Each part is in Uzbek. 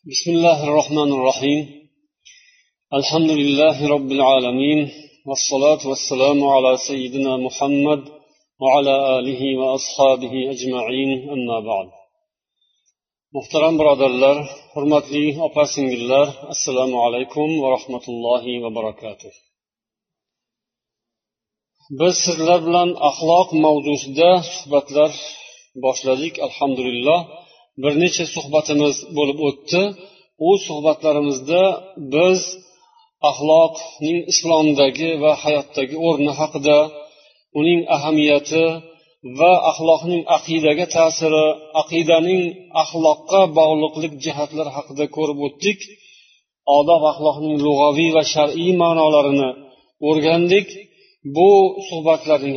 بسم الله الرحمن الرحيم الحمد لله رب العالمين والصلاة والسلام على سيدنا محمد وعلى آله وأصحابه أجمعين أما بعد محترم برادرlar, hurmatli opa-singillar, assalomu alaykum va rahmatullohi va barakatuh. Biz sizlar bilan axloq mavzusida suhbatlar boshladik. Alhamdulillah, bir necha suhbatimiz bo'lib o'tdi. U suhbatlarimizda biz axloqning islomdagi va hayotdagi o'rni haqida, uning ahamiyati va axloqning aqidaga ta'siri, aqidaning axloqqa bog'liqlik jihatlari haqida ko'rib o'tdik. Odob axloqning lug'aviy va shar'iy ma'nolarini o'rgandik. Bu suhbatlarning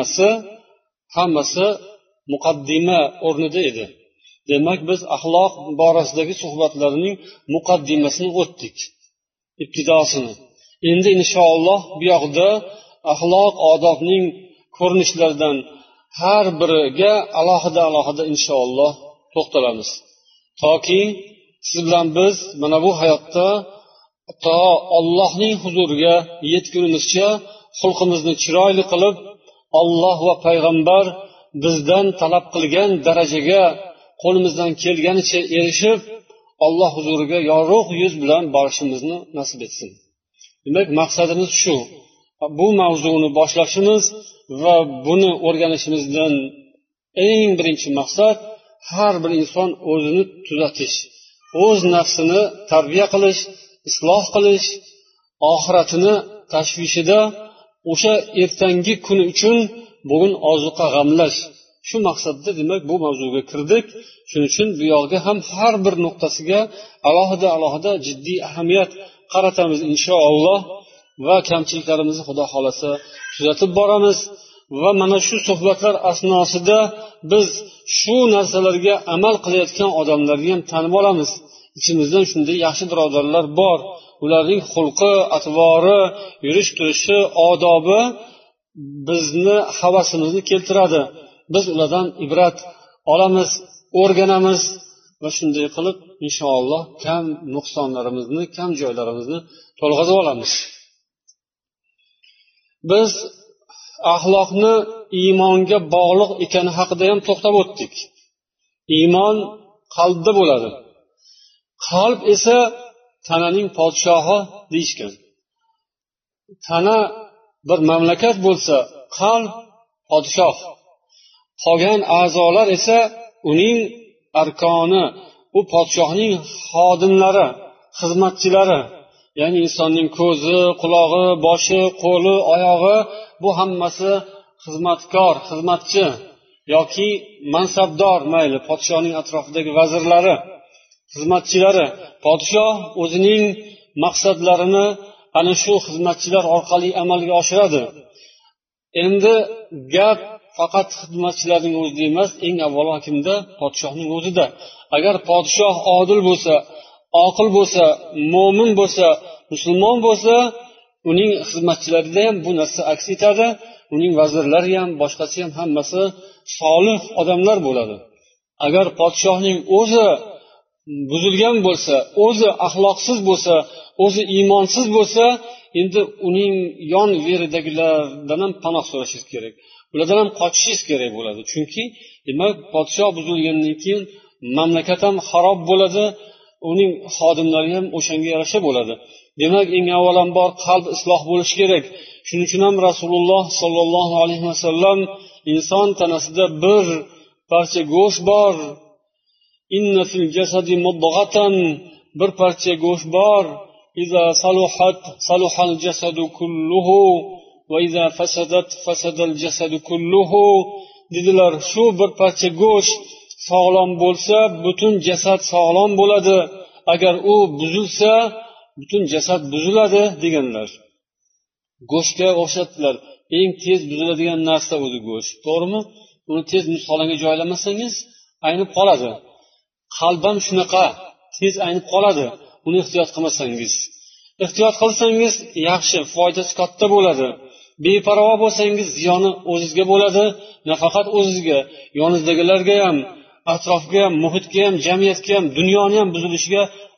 hammasi muqaddima o'rnida edi. Demak, biz axloq borasidagi suhbatlarning muqaddimasini o'tdik, ibtidosini. Endi inshaalloh bu yoqda axloq, odobning ko'rinishlaridan har biriga alohida inshaalloh to'xtalamiz. Toki siz bilan biz mana bu hayotda to Allohning huzuriga yetgunimizcha xulqimizni chiroyli qilib, Alloh va payg'ambar bizdan talab qilgan darajaga qo'limizdan kelganicha erishib, Alloh huzuriga yorug' yuz bilan borishimizni nasib etsin. Demak, maqsadimiz shu. Bu mavzuni boshlashimiz va buni o'rganishimizdan eng birinchi maqsad har bir inson o'zini tuzatish, o'z nafsini tarbiya qilish, isloh qilish, oxiratini tashvishida o'sha ertangi kuni uchun bugun ozuqa g'amlash. Shu maqsadda demak bu mavzuga kirdik. Shuning uchun bu yoqga ham har bir nuqtasiga alohida jiddiy ahamiyat qaratamiz inshaalloh va kamchiliklarimizni Xudo xolasa tuzatib boramiz. Va mana shu suhbatlar asnosida biz shu narsalarga amal qilayotgan odamlarni ham tanib olamiz. Ichimizdan shunday yaxshi birodarlar bor. Ularning xulqi, atvori, yurish turishi, odobi bizni havasimizni keltiradi. Biz ulardan ibrat olamiz, o'rganamiz va shunday qilib inshaalloh kam nuqsonlarimizni, kam joylarimizni to'lg'azib olamiz. Biz axloqni iymonga bog'liq ekani haqida ham to'xtab o'tdik. Iymon qalbda bo'ladi. Qalb esa tananing podshohi deyishgan. Tana bir mamlakat bo'lsa, qalb podshoh. Qolgan a'zolar esa uning arkoni, u podshohning xodimlari, xizmatchilari. Ya'ni insonning ko'zi, qulog'i, boshi, qo'li, oyog'i, bu hammasi xizmatkor, xizmatchi yoki mansabdor, mayli, podshohning atrofidagi vazirlari, xizmatchilari. Podshoh o'zining maqsadlarini ana shu xizmatchilar orqali amalga oshiradi. Endi gap faqat xizmatchilarning o'zida emas, eng avvalo kimda? Podshohning o'zida. Agar podshoh odil bo'lsa, oqil bo'lsa, mo'min bo'lsa, musulmon bo'lsa, uning xizmatchilarida ham bu narsa aks etadi. Uning vazirlari ham, boshqasi ham hammasi solih odamlar bo'ladi. Agar podshohning o'zi buzilgan bo'lsa, o'zi axloqsiz bo'lsa, o'zi iymonsiz bo'lsa, endi uning yon veridagilardan ham panoh so'rashingiz kerak. Ulardan ham qochishingiz kerak bo'ladi. Chunki demak podshoh buzilgandan keyin mamlakat ham xarob bo'ladi, uning xodimlari ham o'shanga yarasha bo'ladi. Demak, eng avvalambor qalb isloh bo'lishi kerak. Shuning uchun ham Rasululloh sollallohu alayhi vasallam inson tanasida bir parcha go'sht bor. Inna fil jasadi mudghatan, bir parcha go'sht bor. Iza saluhat saluhal jasadu kulluhu va iza fasadat fasadal jasadu kulluhu dedilar. Shu bir parcha go'sht sog'lom bo'lsa, butun jasad sog'lom bo'ladi. Agar u buzilsa, butun jasad buziladi deganlar. Go'shtga o'xshatdilar. Eng tez buziladigan narsa o'zi go'sht. To'g'rimi? Uni tez muzxonaga joylamasangiz aynib qoladi. Qalb ham shunaqa, tez aynib qoladi. Uni ehtiyot qilmasangiz. Ehtiyot qilsangiz yaxshi, foydasi katta bo'ladi. Beparvo bo'lsangiz ziyoni o'zingizga bo'ladi, nafaqat o'zingizga, yoningizdagilarga ham, atrofga ham, muhitga ham, jamiyatga ham, dunyoni ham buzilishiga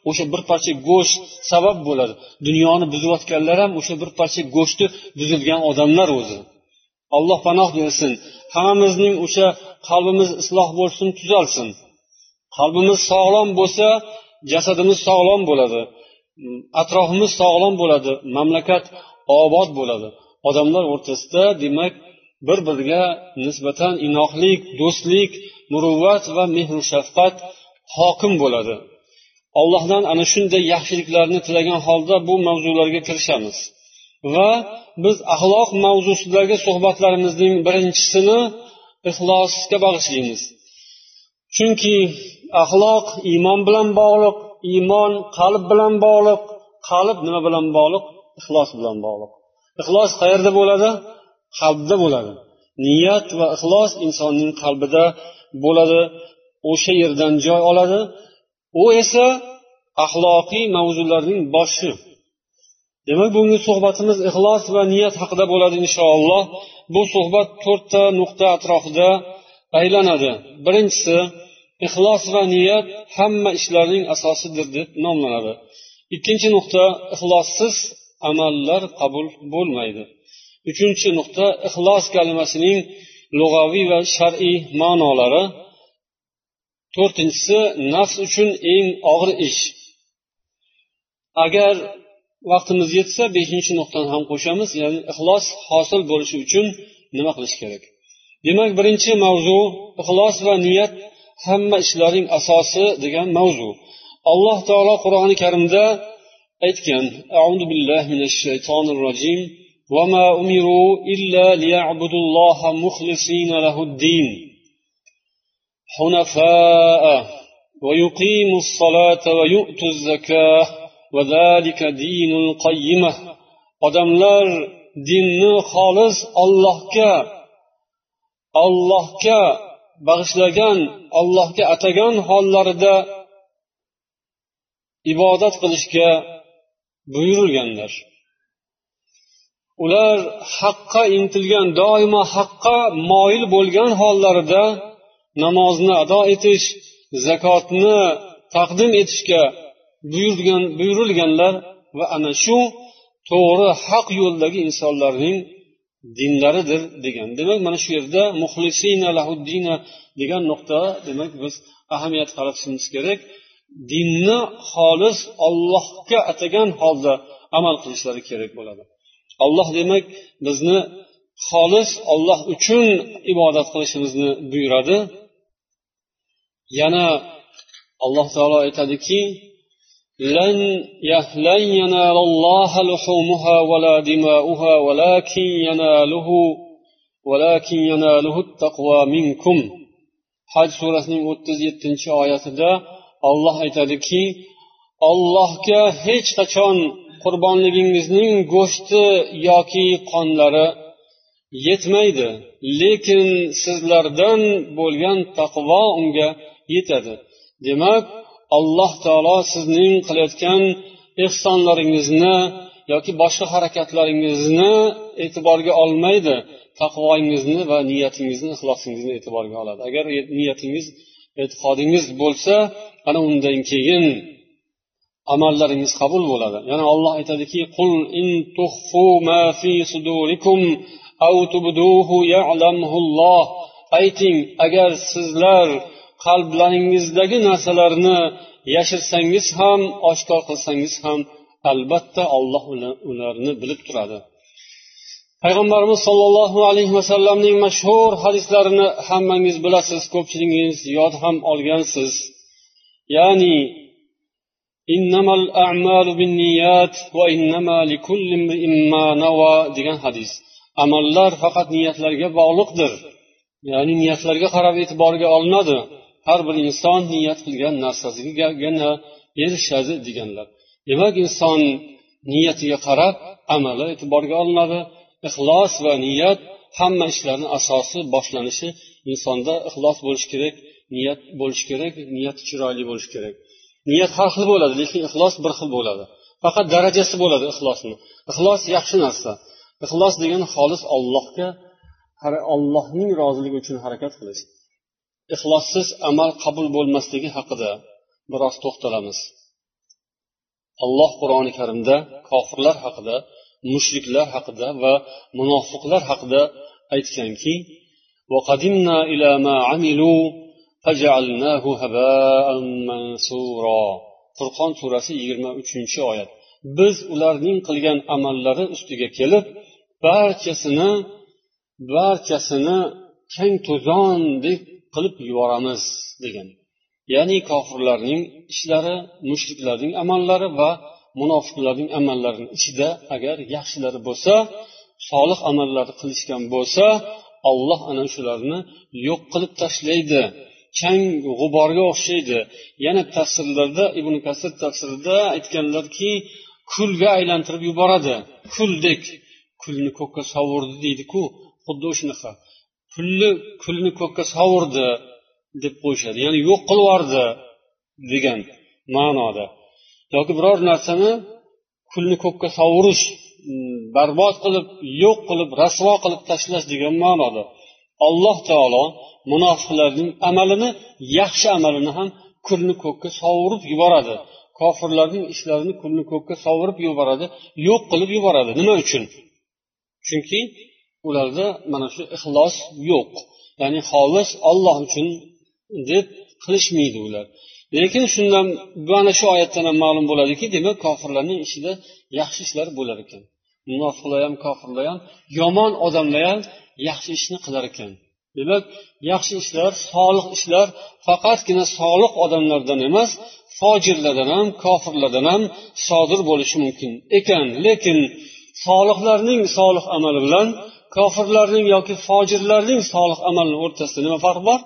o'sha bir parcha go'sht sabab bo'ladi. Dunyoni buzayotganlar ham o'sha bir parcha go'shti buzilgan odamlar o'zi. Alloh panoh bersin. Hammamizning o'sha qalbimiz isloh bo'lsin, tuzalsin. Qalbimiz sog'lom bo'lsa, jasadimiz sog'lom bo'ladi. Atrofimiz sog'lom bo'ladi, mamlakat obod bo'ladi. Odamlar o'rtasida, demak, bir-biriga nisbatan inoqlik, do'stlik, muruvvat va mehr shafqat hokim bo'ladi. Allohdan ana shunday yaxshiliklarni tilagan holda bu mavzularga kirishamiz. Va biz axloq mavzusidagi suhbatlarimizning birinchisini ixlosga bag'ishlaymiz. Chunki axloq iymon bilan bog'liq, iymon qalb bilan bog'liq, qalb nima bilan bog'liq? Ixlos bilan bog'liq. Ixlos qayerda bo'ladi? Qalbda bo'ladi. Niyat va ixlos insonning qalbida bo'ladi, o'sha yerdan joy oladi. U esa axloqiy mavzularning boshi. Demak, bugungi suhbatimiz ixlos va niyat haqida bo'ladi inshaalloh. Bu suhbat 4 ta nuqta atrofida aylanadi. Birinchisi, ixlos va niyat hamma ishlarning asosidir deb nomlanadi. Ikkinchi nuqta, ixlossiz amallar qabul bo'lmaydi. Uchinchi nuqta, ixlos kalimasining lug'aviy va shar'iy ma'nolari. To'rtinchisi, nafs uchun eng og'ir ish. Agar vaqtimiz yetsa 5-chi nuqtani ham qo'shamiz, ya'ni ixlos hosil bo'lishi uchun nima qilish kerak. Demak, birinchi mavzu ixlos va niyat hamma ishlarning asosi degan mavzu. Alloh taolo Qur'oni Karimda aytgan: "A'udhu billahi minash shaytonir rojim. Va ma umiru illa liya'budulloha mukhlisina lahud-din. Hunafa'a va yuqimus salata va yu'tuz zakah va zalika dinul qayyimah." Odamlar dinni xolis Allohga bag'ishlagan, Allohga atagan hollarida ibodat qilishga buyurilganlar. Ular haqqa intilgan, doimo haqqa moyil bo'lgan hollarida namozni ado etish, zakotni taqdim etishga buyurilganlar va ana shu to'g'ri haq yo'ldagi insonlarning dinlaridir degan. Demak, mana shu yerda muxlisina lahuddina degan nuqta, demak biz ahamiyat qaratishimiz kerak. Dinni xolis Allohga atagan holda amal qilishlari kerak bo'ladi. Alloh demak bizni xolis Alloh uchun ibodat qilishimizni buyuradi. Yana Alloh taolo aytadiki: "Lan yanalalloha luhumuha wala dima'uha walakin yanaluhu at-taqwa minkum." Haj surasining 37-oyatida Alloh aytadiki, Allohga hech qachon qurbonligingizning go'shti yoki qonlari yetmaydi, lekin sizlardan bo'lgan taqvo unga yetadi. Demak, Alloh taolo sizning qilayotgan ihsonlaringizni yoki boshqa harakatlaringizni e'tiborga olmaydi, taqvoingizni va niyatingizni, ixlosingizni e'tiborga oladi. Agar niyatingiz, e'tiqodingiz bo'lsa, ana undan keyin amallaringiz qabul bo'ladi. Yana Alloh aytadiki: "Qul in tukhfu ma fi sudurikum aw tubduhu ya'lamuhulloh." Ayting, agar sizlar qalblaringizdagi narsalarni yashirsangiz ham, oshkor qilsangiz ham, albatta Alloh ularni bilib turadi. Payg'ambarimiz sollallohu alayhi vasallamning mashhur hadislarini hammangiz bilasiz, ko'pchiligingiz yod ham olgansiz. Ya'ni innamal a'malu binniyat va innama likulli imrin ma nawa degan hadis. Amallar faqat niyatlarga bog'liqdir. Ya'ni niyatlarga qarab e'tiborga olinadi. Har bir inson niyat qilgan narsasigagina erishadi deganlar. Demak, inson niyatiga qarab amali e'tiborga olinadi. Ixlos va niyat hamma ishlarning asosi, boshlanishi. Insonda ixlos bo'lishi kerak, niyat bo'lishi kerak, niyat chiroyli bo'lishi kerak. Niyat har xil bo'ladi, lekin ixlos bir xil bo'ladi. Faqat darajasi bo'ladi ixlosning. Ixlos yaxshi narsa. Ixlos degani xolis Allohga, Allohning roziligi uchun harakat qilish. Ixlossiz amal qabul bo'lmasligi haqida biroz to'xtalamiz. alloh qur'oni karimda kofirlar haqida, mushriklar haqida va munofiqlar haqida aytganki, وَقَدِمْنَا إِلَى مَا عَمِلُوا فَجَعَلْنَاهُ هَبَاءً مَنْثُورًا. Furqon surasi 23-oyat. Biz ularning qilgan amallari ustiga kelib, barchasini keng to'zondek qilib yuboramiz degan. Ya'ni kofirlarning ishlari, mushriklarning amallari va munofiqlarning amallarining ichida agar yaxshilari bo'lsa, solih amallarni qilishgan bo'lsa, Alloh ana shularni yo'q qilib tashlaydi. Chang g'uborga o'xshaydi. Yana tafsirlarda, Ibn Kasir tafsirida aytganlarki, kulga aylantirib yuboradi. Kuldek, kulni ko'kka sovurdi deydi-ku, xuddi o'shanaqa. Kulni ko'kka sovurdi deb qo'yishadi. Ya'ni yo'q qilib yubordi degan ma'noda. yoki biror narsani kulni ko'kka sovurish, barbod qilib, yo'q qilib, rasvo qilib tashlash degan ma'noda. Alloh taolo munofiqlarning amalini, yaxshi amalini ham kulni ko'kka sovurib yuboradi. Kofirlarning ishlarini kulni ko'kka sovurib yuboradi, yo'q qilib yuboradi. Nima uchun? Chunki ularda mana shu ixlos yo'q. Ya'ni xolis Alloh uchun deb qilishmaydi ular. Lekin shundan mana shu oyatdan ham ma'lum bo'ladiki, demak kofirlarning ishida yaxshi ishlar bo'lar ekan. Munofiqlar ham, kofirlar ham, yomon odamlar ham yaxshi ishni qilar ekan. Demak, yaxshi ishlar, solih ishlar faqatgina solih odamlardan emas, fojirlardan ham, kofirlardan ham sodir bo'lishi mumkin ekan. Lekin solihlarning solih amali bilan kofirlarning yoki fojirlarning solih amalining o'rtasida nima farq bor?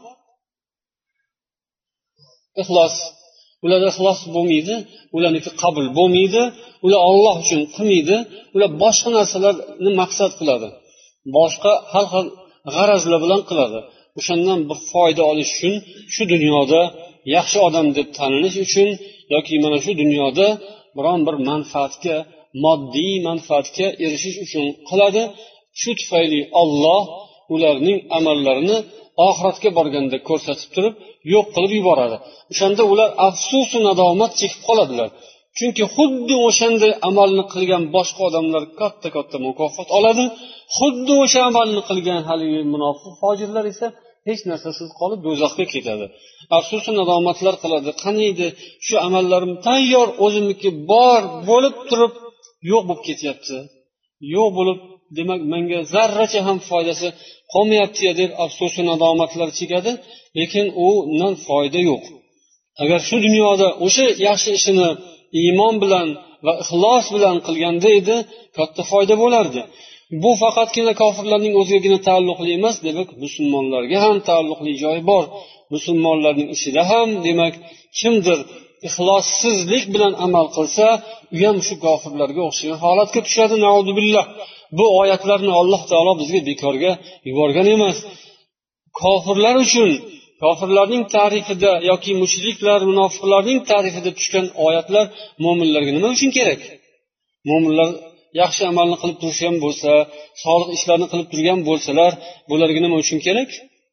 Ixlos. Ularda ixlos bo'lmaydi, ularniki qabul bo'lmaydi, ular Alloh uchun qilmaydi, ular boshqa narsalarni maqsad qiladi. Boshqa har xil g'arazlar bilan qiladi. O'shandan bir foyda olish uchun, shu dunyoda yaxshi odam deb tanilish uchun yoki mana shu dunyoda biron bir manfaatga, moddiy manfaatga erishish uchun qiladi. Shu tufayli Alloh ularning amallarini oxiratga borganda ko'rsatib turib, yo'q qilib yuboradi. O'shanda ular afsus va nadomat chekib qoladilar. Chunki xuddi o'shanday amalni qilgan boshqa odamlar katta mukofot oladi. Xuddi o'sha amalni qilgan haligi munofiq fojirlar esa hech narsasiz qolib do'zaxga ketadi. Afsus va nadomatlar qiladi. Qaniydi shu amallarim tayyor, o'zimniki bor bo'lib turib yo'q bo'lib ketyapti. Yo'q bo'lib, demak menga zarracha ham foydasi qolmayapti deb afsus va nadomatlar chekadi, lekin undan foyda yo'q. Agar shu dunyoda o'sha yaxshi ishini iymon bilan va ixlos bilan qilganda edi, katta foyda bo'lardi. Bu faqatgina kofirlarning o'zigagina taalluqli emas, demak musulmonlarga ham taalluqli joyi bor. Musulmonlarning ishida ham, demak, kimdir ixlossizlik bilan amal qilsa, u ham shu kofirlarga o'xshagan holatga tushadi. Nauzubillah. Bu oyatlarni Alloh taolo bizga bekorga yuborgan emas. Kofirlar uchun, kofirlarning ta'rifida yoki mushriklar, munofiqlarning ta'rifida tushgan oyatlar mo'minlarga nima uchun kerak? Mo'minlar yaxshi amalni qilib turishgan bo'lsa, solih ishlarni qilib turgan bo'lsalar, bularga nima uchun kerak?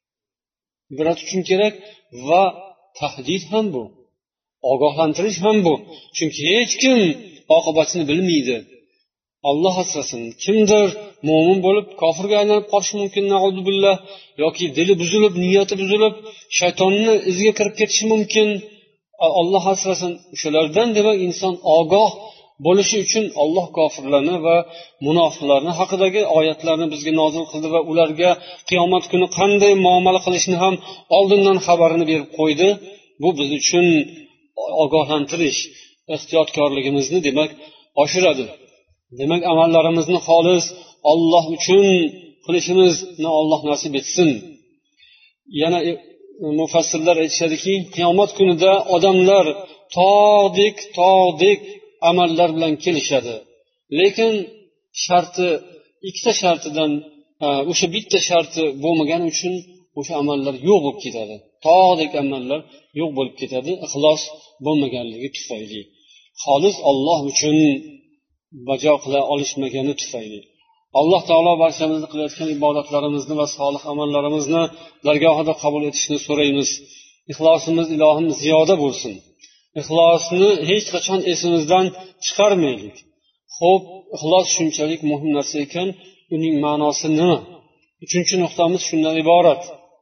Ibrat uchun kerak va tahdid ham bu. Ogohlantirish ham bu. Chunki hech kim oqibatini bilmaydi. Alloh asrasin. Kimdir mo'min bo'lib kofirga aylanib qolishi mumkin, nauzubillah, yoki dili buzilib, niyati buzilib, shaytonning iziga kirib ketishi mumkin. Alloh asrasin. Shulardan demak inson ogoh bo'lishi uchun Alloh kofirlarni va munofiqlarni haqidagi oyatlarni bizga nozil qildi va ularga qiyomat kuni qanday muomala qilishni ham oldindan xabarini berib qo'ydi. Bu biz uchun ogohlantirish, ehtiyotkorligimizni demak oshiradi. Demak, amallarimizni xolis Alloh uchun qilishimizni Alloh nasib etsin. Yana mufassirlar aytishadiki, qiyomat kunida odamlar tog'dek amallar bilan kelishadi. Lekin ikkita shartidan o'sha bitta sharti bo'lmagani uchun o'sha amallar yo'q bo'lib ketadi. Tog'dek amallar yo'q bo'lib ketadi, ixlos bo'lmaganligi tufayli. Xolis Alloh uchun bajo qila olishmagani tufayli. Alloh taolo barchamizni qilayotgan ibodatlarimizni va solih amallarimizni dargohida qabul etishni so'raymiz. Ixlosimiz ilohim ziyoda bo'lsin. ixlosni hech qachon esimizdan chiqarmaylik. Xo'p, ixlos shunchalik muhim narsa ekan, uning ma'nosi nima? Uchinchi nuqtamiz shundan iborat.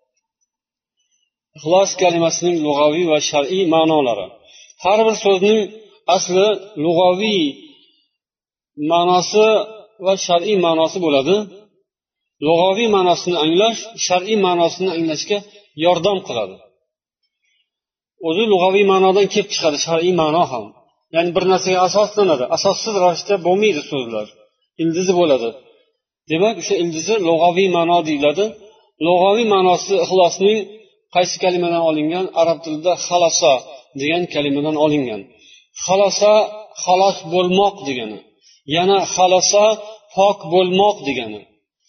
Ixlos kalimasining lug'aviy va shar'iy ma'nolari. Har bir so'zning asli lug'aviy ma'nosi va shar'iy ma'nosi bo'ladi. Lug'aviy ma'nosini anglash shar'iy ma'nosini anglashga yordam qiladi. O'zi lug'aviy ma'nodan kelib chiqadi shar'iy ma'no ham. Ya'ni bir narsaga asoslanadi. Asossiz ravishda bo'lmaydi so'zlar. Ildizi bo'ladi. Demak, o'sha ildizi lug'aviy ma'no deyiladi. Lug'aviy ma'nosi ixlosning qaysi kalimadan olingan? Arab tilida xalosa degan kalimadan olingan. Xalosa xalos bo'lmoq degani. Yana xalosa pok bo'lmoq degani.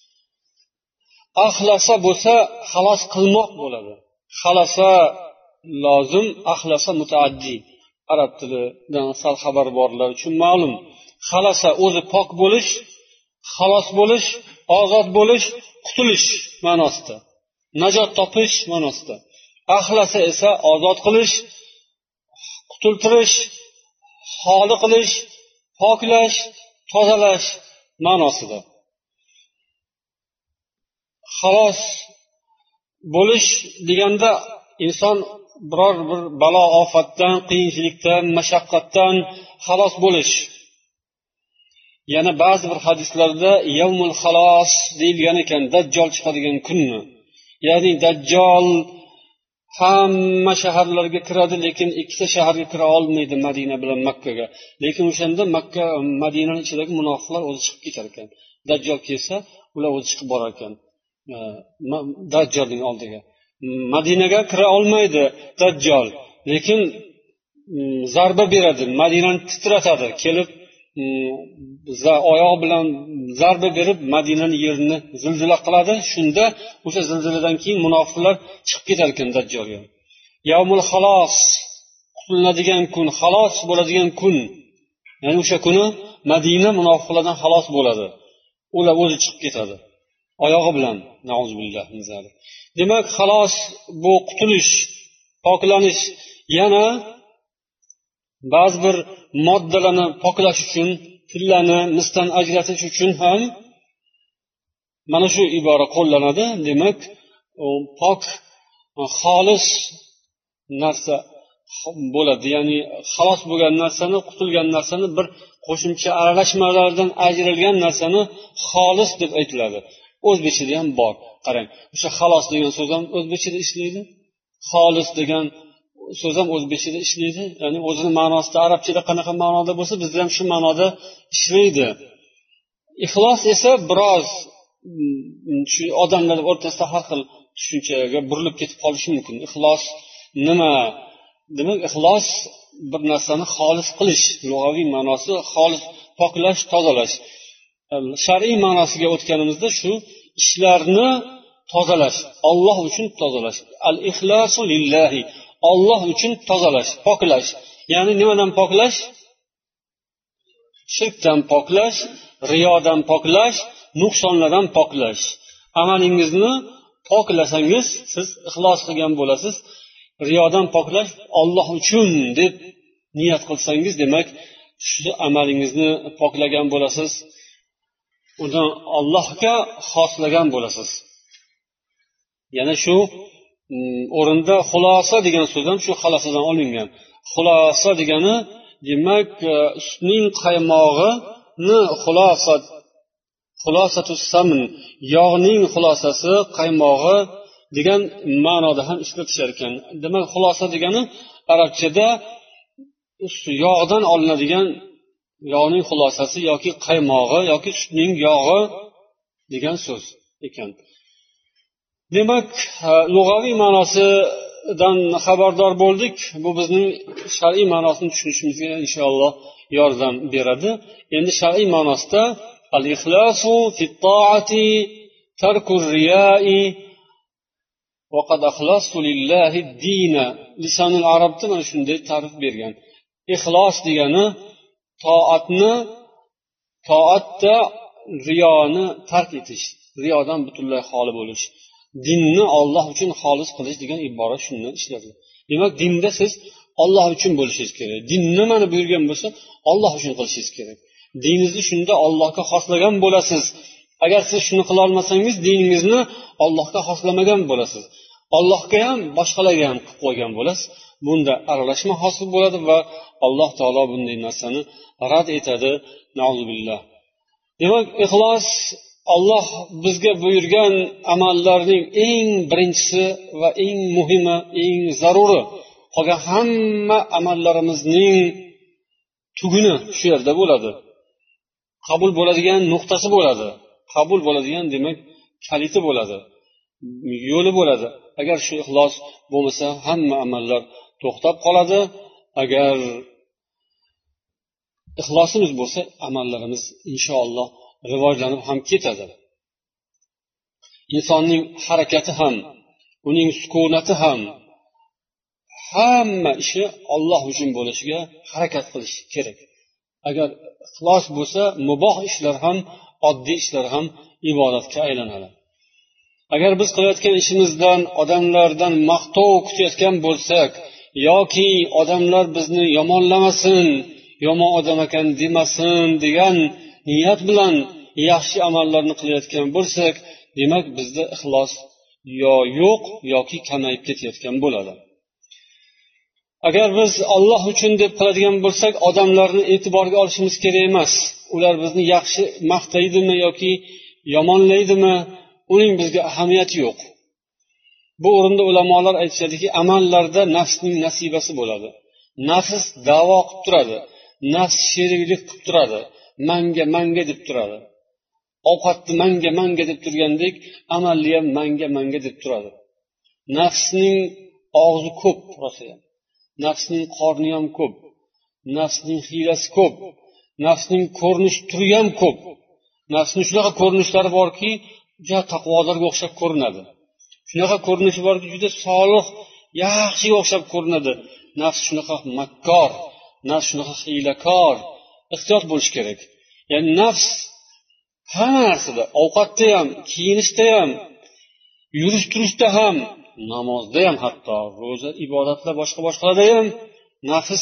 Axlasa bo'lsa xalos qilmoq bo'ladi. Xalosa lozim, axlasa mutaaddi. Arab tilidan sal xabar borlar uchun ma'lum. Xalosa o'zi pok bo'lish, xalos bo'lish, ozod bo'lish, qutulish ma'nosida. Najot topish ma'nosida. Axlasa esa ozod qilish, qutultirish, xoli qilish, poklash, tozalash ma'nosida. Xalos bo'lish deganda inson biror bir balo ofatdan, qiyinchilikdan, mashaqqatdan xalos bo'lish. Yana ba'zi bir hadislarda yawmul xalos deyilgan ekan, dajjol chiqadigan kunni. Ya'ni dajjol hamma shaharlarga kiradi, lekin ikkita shaharga kira olmaydi, Madina bilan Makkaga. Lekin o'shanda Makka, Madinaning ichidagi munofiqlar o'zi chiqib ketar ekan. Dajjol kelsa, ular o'zi chiqib borar ekan. Dajjolning oldiga. Madinaga kira olmaydi Dajjol, lekin zarba beradi, Madinani titratadi, kelib oyog'i bilan zarba berib Madinaning yerini zilzila qiladi. Shunda o'sha zilziladan keyin munofiqlar chiqib ketar ekan Dajjolga. Yawmul xalos, qutulinadigan kun, xalos bo'ladigan kun. Ya'ni o'sha kuni Madina munofiqlardan xalos bo'ladi. Ular o'zi chiqib ketadi oyog'i bilan. Nauzubillah min zalik. Demak, xalos bu qutulish, poklanish. Yana ba'zi bir moddalarni poklash uchun, tillani misdan ajratish uchun ham mana shu ibora qo'llanadi. Demak, pok, xolis narsa bo'ladi. Ya'ni xalos bo'lgan narsani, qutulgan narsani bir qo'shimcha aralashmalardan ajralgan narsani xolis deb aytiladi. O'zbekchada ham bor. Qarang, o'sha xalos degan so'z ham o'zbekchada ishlaydi. Xolis degan so'z ham o'zbekchada ishlaydi. Ya'ni o'zining ma'nosida arabchada qanaqa ma'noda bo'lsa, bizda ham shu ma'noda ishlaydi. Ixlos esa biroz shu odamlar o'rtasida har xil tushunchaga burilib ketib qolishi mumkin. Ixlos nima? Demak, ixlos bir narsani xolis qilish, lug'aviy ma'nosi xolis, poklash, tozalash. Shar'iy ma'nosiga o'tganimizda shu ishlarni tozalash, Alloh uchun tozalash. Al-ixlosu lillahi, Alloh uchun tozalash, poklash. Ya'ni nimadan poklash? Shirkdan poklash, riyodan poklash, nuqsonlardan poklash. Amalingizni poklasangiz, siz ixlos qilgan bo'lasiz. Riyodan poklash, Alloh uchun deb niyat qilsangiz, demak, shu amalingizni poklagan bo'lasiz. Uni Allohga xoslagan bo'lasiz. Yana shu o'rinda xulosa degan so'z ham shu xalosadan olingan. Xulosa degani, demak, sutning qaymog'ini xulosatus samn, yog'ning xulosasi, qaymog'i degan ma'noda ham ishlatishar ekan. Demak, xulosa degani arabchada yog'dan olinadigan, yog'ning xulosasi yoki qaymog'i yoki sutning yog'i degan so'z ekan. Demak, lug'aviy ma'nosidan xabardor bo'ldik. Bu bizning shar'iy ma'nosini tushunishimizga inshaalloh yordam beradi. Endi shar'iy ma'nosida al-ikhlasu fit-ta'ati tarkur riya'i va qad akhlastu lillahi ad-dina. Lisonul arabda mana shunday ta'rif bergan. Ixlos degani toatda riyoni tark etish, riyodan butunlay xoli bo'lish. Dinni Alloh uchun xolis qilish degan ibora shundan ishlatiladi. Demak, dinda siz Alloh uchun bo'lishingiz kerak. Din nimani buyurgan bo'lsa, Alloh uchun qilishingiz kerak. Diningizni shunda Allohga xoslagan bo'lasiz. Agar siz shuni qila olmasangiz, diningizni Allohga xoslamagan bo'lasiz. Allohga ham, boshqalarga ham qilib qo'ygan bo'lasiz. Bunda aralashma hosil bo'ladi va Alloh taolo bunday narsani rad etadi. Nauzubillah. Demak, ixlos Alloh bizga buyurgan amallarning eng birinchisi va eng muhimi, eng zaruri. Qolgan hamma amallarimizning tuguni shu yerda bo'ladi. Qabul bo'ladigan nuqtasi bo'ladi. Qabul bo'ladigan demak kaliti bo'ladi. Yo'li bo'ladi. Agar shu ixlos bo'lmasa, hamma amallar to'xtab qoladi. Agar ixlosimiz bo'lsa, amallarimiz inshaalloh rivojlanib ham ketadi. Insonning harakati ham, uning sukunati ham, hamma ishi Alloh uchun bo'lishiga harakat qilish kerak. Agar ixlos bo'lsa, muboh ishlar ham, oddiy ishlar ham ibodatga aylanadi. Agar biz qilayotgan ishimizdan odamlardan maqtov kutayotgan bo'lsak, yoki odamlar bizni yomonlamasin, yomon odam ekan demasin degan niyat bilan yaxshi amallarni qilayotgan bo'lsak, demak bizda ixlos yo yo'q yoki kamayib ketayotgan bo'ladi. Agar biz Alloh uchun deb qiladigan bo'lsak, odamlarni e'tiborga olishimiz kerak emas. Ular bizni yaxshi maqtaydimi yoki yomonlaydimi, uning bizga ahamiyati yo'q. Bu o'rinda ulamolar aytishadiki, amallarda nafsning nasibasi bo'ladi. Nafs da'vo qilib turadi, nafs sheriklik qilib turadi, manga deb turadi. Ovqatni manga deb turgandek, amalni ham manga deb turadi. Nafsning og'zi ko'p rosa ham. Nafsning qorni ham ko'p. Nafsning hiylasi ko'p. Nafsning ko'rinish turi ham ko'p. Nafsning shunaqa ko'rinishlari borki, juda taqvodorga o'xshab ko'rinadi. Shunaqa ko'rinishi borki, juda solih, yaxshiga o'xshab ko'rinadi. Nafs shunaqa makkor, nafs shunaqa hiylakor. Ehtiyot bo'lish kerak. Ya'ni nafs hamma narsada, ovqatda ham, kiyinishda ham, yurish-turishda ham, namozda ham, hatto ro'za, ibodatlar boshqalarda ham nafs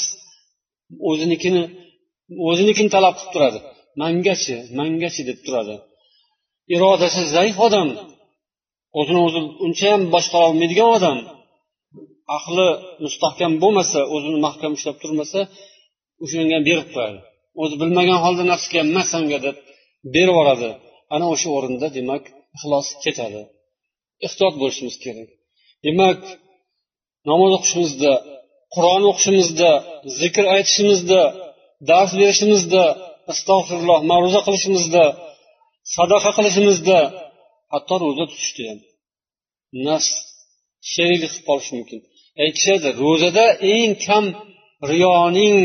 o'zinikini talab qilib turadi. Mangachi deb turadi. Irodasi zaif odam, o'zini o'zi uncha ham boshqara olmaydigan odam, aqli mustahkam bo'lmasa, o'zini mahkam ushlab turmasa, o'shanga berib qo'yadi. O'zi bilmagan holda nafsga masanga deb berib yuboradi. Ana o'sha o'rinda demak ixlos ketadi. Ehtiyot bo'lishimiz kerak. Demak, namoz o'qishimizda, Qur'on o'qishimizda, zikr aytishimizda, dars berishimizda, astag'firulloh, ma'ruza qilishimizda, sadaqa qilishimizda, hatto ro'za tutishda ham nafs sheriklik qilib qolishi mumkin. Aytishadi, ro'zada eng kam riyoning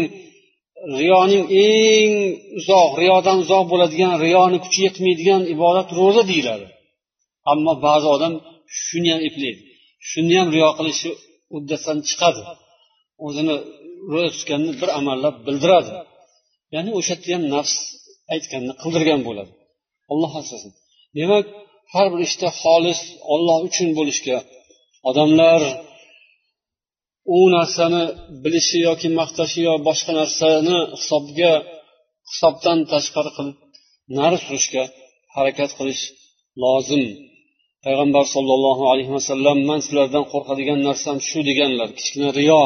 eng uzoq, riyodan uzoq bo'ladigan, riyoni kuchi yetmaydigan ibodat ro'za deyiladi. Ammo ba'zi odam shuni ham eplaydi. Shuni ham riyo qilishi uddasidan chiqadi. O'zini ro'za tutganini bir amallab bildiradi. Ya'ni o'sha yerda ham nafs aytganini qildirgan bo'ladi. Alloh asrasin. Demak, har bir ishda xolis Alloh uchun bo'lishga, odamlar u narsani bilishi yoki maqtashi yo boshqa narsani hisobdan tashqari qilib nari surishga harakat qilish lozim. Payg'ambar sollallohu alayhi vasallam, men sizlardan qo'rqadigan narsam shu deganlar. Kichkina riyo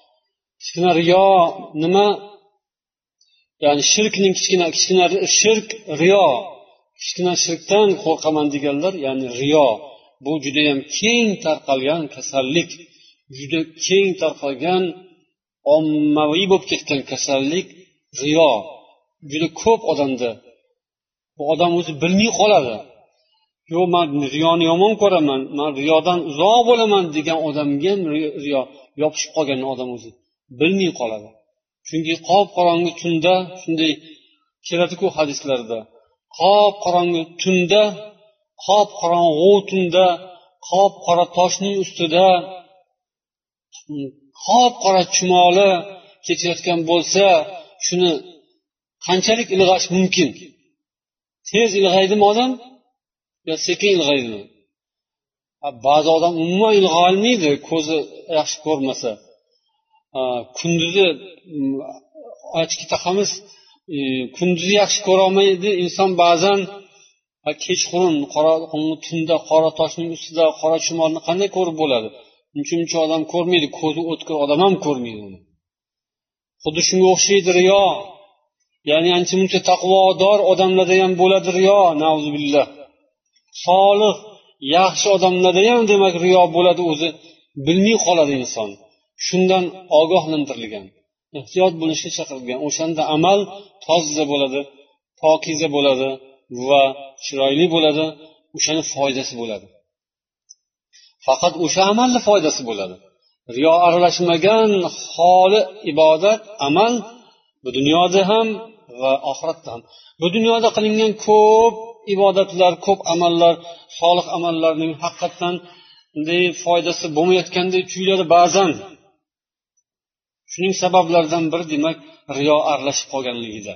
nima? Ya'ni shirkning kichkina shirk riyo. Kichkina shirkdan qo'rqaman deganlar, ya'ni riyo. Bu juda ham keng tarqalgan kasallik, juda keng tarqalgan ommaviy bo'lib ketgan kasallik riyo. Juda ko'p odamda. Bu odam o'zi bilmay qoladi. Yo'q, men riyoni yomon ko'raman, men riyodan uzoq bo'laman degan odamga ham riyo yopishib qolgan odam o'zi bilmay qoladi. Chunki qop-qorong'i tunda, shunday keladi-ku hadislarda. Qop-qorong'i tunda, qop-qorong'i tunda, qop-qora toshning ustida qop-qora chumoli ketayotgan bo'lsa, shuni qanchalik ilg'ash mumkin? Tez ilg'aydimi odam yo sekin ilg'aydimi? Ba'zi odam umuman ilg'a olmaydi, ko'zi yaxshi ko'rmasa. kunduzi ochki taqamiz kunduzi yaxshi ko'rolmaydi inson ba'zan kechqurun tunda qora toshning ustida qora chumolni qanday ko'rib bo'ladi? Uncha odam ko'rmaydi, ko'zi o'tkir odam ham ko'rmaydi uni. Xuddi shunga o'xshaydi riyo. Ya'ni ancha muncha taqvodor odamlarda ham bo'ladi riyo, nauzubillah. Solih, yaxshi odamlarda ham demak riyo bo'ladi, o'zi bilmay qoladi inson. Shundan ogohlantirilgan, ehtiyot bo'lishga chaqirilgan. O'shanda amal toza bo'ladi, pokiza bo'ladi va chiroyli bo'ladi, o'shani foydasi bo'ladi. Faqat o'sha amalni foydasi bo'ladi. Riyo aralashmagan xoli ibodat, amal bu dunyoda ham va oxiratda ham. Bu dunyoda qilingan ko'p ibodatlar, ko'p amallar, solih amallarning haqiqatan foydasi bo'lmayotgandek tuyuladi ba'zan. Shuning sabablaridan biri demak riyo aralashib qolganligida.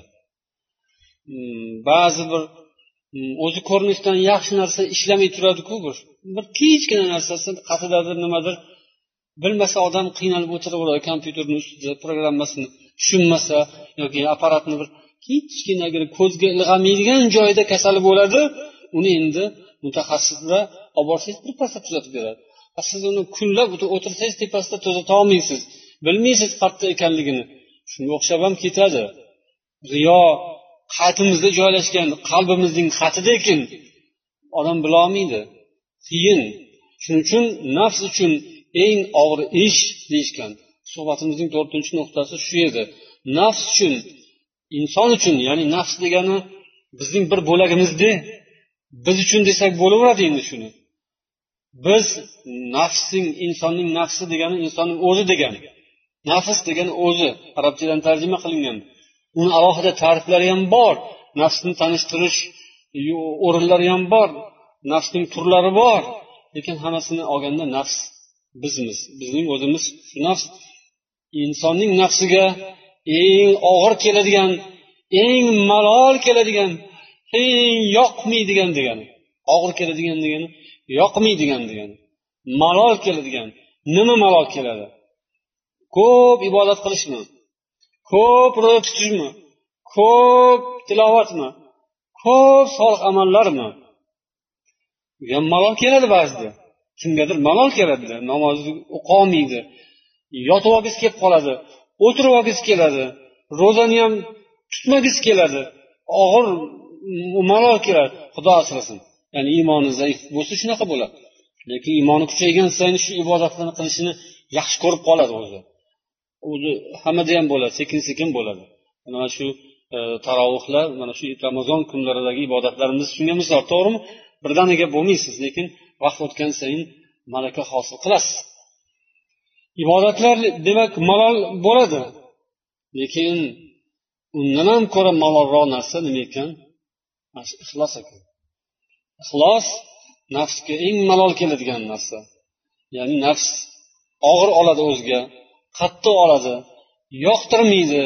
Ba'zi bir o'zi ko'rinishdan yaxshi narsa ishlamay turadi-ku, bir kichkina narsasi qatidadir, nimadir bilmasa odam qiynalib o'tiraveradi kompyuterning ustida, programmasini tushunmasa yoki apparatni bir kichkina ko'zga ilg'amaydigan joyida kasali bo'ladi. Uni endi mutaxassislar olib borsangiz birpasda tuzatib beradi. Siz uni kunlab o'tirsangiz tepasida tuzata olmaysiz, bilmaysiz qayerda ekanligini. Shunga o'xshab ham ketadi. Riyo qalbimizda joylashgan, qalbimizning xatida ekan, odam bila olmaydi. Qiyin. Shuning uchun nafs uchun eng og'ir ish deyishgan. Suhbatimizning 4-nuqtasi shu edi. Nafs uchun, inson uchun, ya'ni nafs degani bizning bir bo'lagimizda, biz uchun desak bo'laveradi endi shuni. Biz nafsning, insonning nafsi degani insonning o'zi degani. Nafs degani o'zi, arabchadan tarjima qilingan. Uni alohida ta'riflari ham bor, nafsni tanishtirish o'rinlari ham bor, nafsning turlari bor. Lekin hammasini olganda nafs bizmiz, bizning o'zimiz. Shu nafs insonning nafsiga eng og'ir keladigan, eng malol keladigan, eng yoqmaydigan degani. Og'ir keladigan degani yoqmaydigan degani. Malol keladigan. Nima malol keladi? Ko'p ibodat qilishmi? Ko'p ro'za tutishmi? Ko'p tilovatmi? Ko'p solih amallarmi? Bu malol keladi ba'zida. Kimgadir malol keladi, namozni o'qolmaydi, yotib olgisi kelib qoladi, o'tirib olgisi keladi, ro'zani ham tutmagisi keladi, og'ir malol keladi. Xudo asrasin. Ya'ni iymoni zaif bo'lsa shunaqa bo'ladi. Lekin iymoni kuchaygan sayin shu ibodatlarni qilishini yaxshi ko'rib qoladi o'zi. O'zi hammada ham bo'ladi, sekin-sekin bo'ladi. Mana shu tarovihlar, mana shu Ramazon kunlaridagi ibodatlarimiz shunga misol, to'g'rimi? Birdaniga bo'lmaysiz, lekin vaqt o'tgan sayin malaka hosil qilasiz. Ibodatlar demak malol bo'ladi. Lekin undan ham ko'ra malolroq narsa nima ekan? Ixlos ekan. Ixlos nafsga eng malol keladigan narsa. Ya'ni nafs og'ir oladi o'ziga, qattiq oladi, yoqtirmaydi.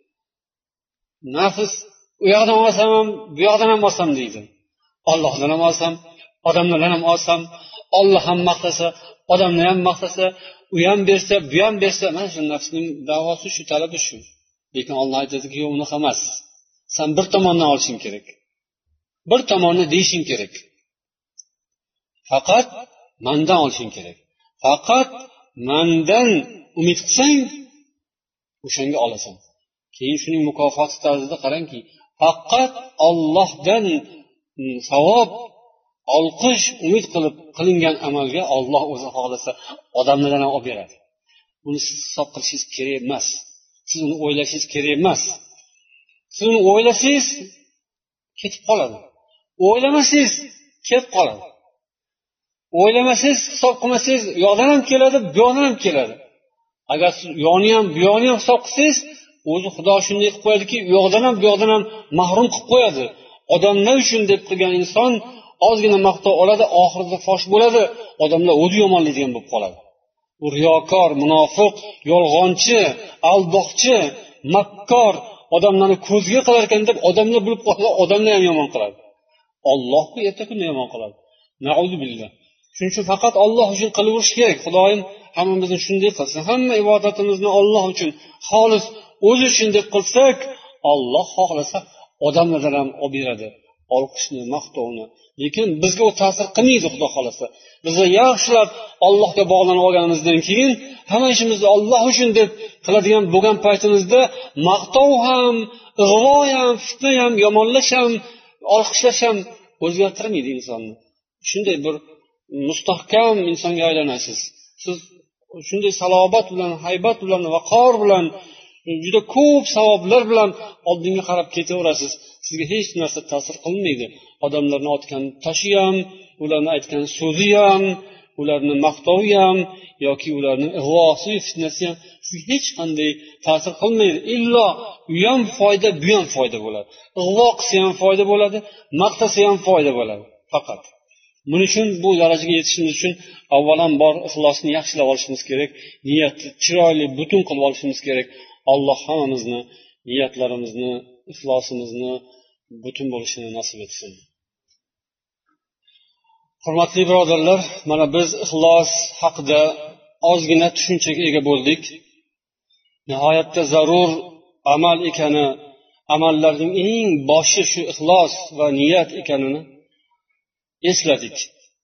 Nafs u yoqdan olsam ham, bu yoqdan ham olsam deydi. Allohdan ham olsam, odamlardan ham olsam, Alloh ham maqtasa, odamlar ham maqtasa, u ham bersa, bu ham bersa, mana shu nafsning da'vosi shu, talabi shu. Lekin Alloh aytadiki, yo'q, unaqa emas. Sen bir tomondan olishing kerak. Bir tomonni deyishing kerak. Faqat mendan olishing kerak. Faqat mendan umid qilsang, o'shanga olasan. Keyin shuning mukofoti tarzida qarangki, faqat Allohdan savob, olqish umid qilib qilingan amalga Alloh o'zi xohlasa odamlardan ham olib beradi. Buni siz hisob qilishingiz kerak emas. Siz uni o'ylashingiz kerak emas. Siz uni o'ylasangiz ketib qoladi. O'ylamasangiz ketib qoladi. O'ylamasangiz, hisob qilmasangiz, u yoqdan ham keladi, bu yoqdan ham keladi. Agar siz yoni ham, bu yoni ham hisob qilsangiz, o'zi Xudo shunday qilib qo'yadiki, u yoqdan ham, bu yoqdan ham mahrum qilib qo'yadi. Odamlar uchun deb qilgan inson ozgina maqtov oladi, oxirida fosh bo'ladi, odamlar o'zi yomonlaydigan bo'lib qoladi. U riyokor, munofiq, yolg'onchi, aldoqchi, makkor, odamlarni ko'zga qilar ekan deb odamlar bilib qoladi, odamlar ham yomon qiladi. Allohni erta kunda yomon qiladi. Nauzubillah. shuning uchun faqat olloh uchun qilaverish kerak. Xudoyim hammamizni shunday qilsin. Hamma ibodatimizni olloh uchun xolis o'zi uchun deb qilsak, Alloh xohlasa odamlardan ham olib beradi olqishni, maqtovni. Lekin bizga u ta'sir qilmaydi. Xudo xohlasa biz yaxshilab Allohga bog'lanib olganimizdan keyin hamma ishimizni Alloh uchun deb qiladigan bo'lgan paytimizda maqtov ham, ig'vo ham, fitna ham, yomonlash ham, olqishlash ham o'zgartirmaydi insonni. Shunday bir mustahkam insonga aylanasiz. Siz shunday salobat bilan, haybat bilan, vaqor bilan, juda ko'p savoblar bilan oldinga qarab ketaverasiz. Sizga hech narsa ta'sir qilmaydi. Odamlarni otgan toshi ham, ularni aytgan so'zi ham, ularni maqtovi ham yoki ularni ig'vosi, fitnasi ham sizga hech qanday ta'sir qilmaydi. Illo u ham foyda, bu ham foyda bo'ladi. Ig'vo qilsa ham foyda bo'ladi, maqtasa ham foyda bo'ladi. Faqat buning uchun bu darajaga yetishimiz uchun avvalambor ixlosni yaxshilab olishimiz kerak. Niyatni chiroyli, butun qilib olishimiz kerak. Alloh hammamizni niyatlarimizni, ixlosimizni butun bo'lishini nasib etsin. Hurmatli birodarlar, mana biz ixlos haqida ozgina tushunchaga ega bo'ldik. Nihoyatda zarur amal ekani, amallarning eng boshi shu ixlos va niyat ekanini esladik.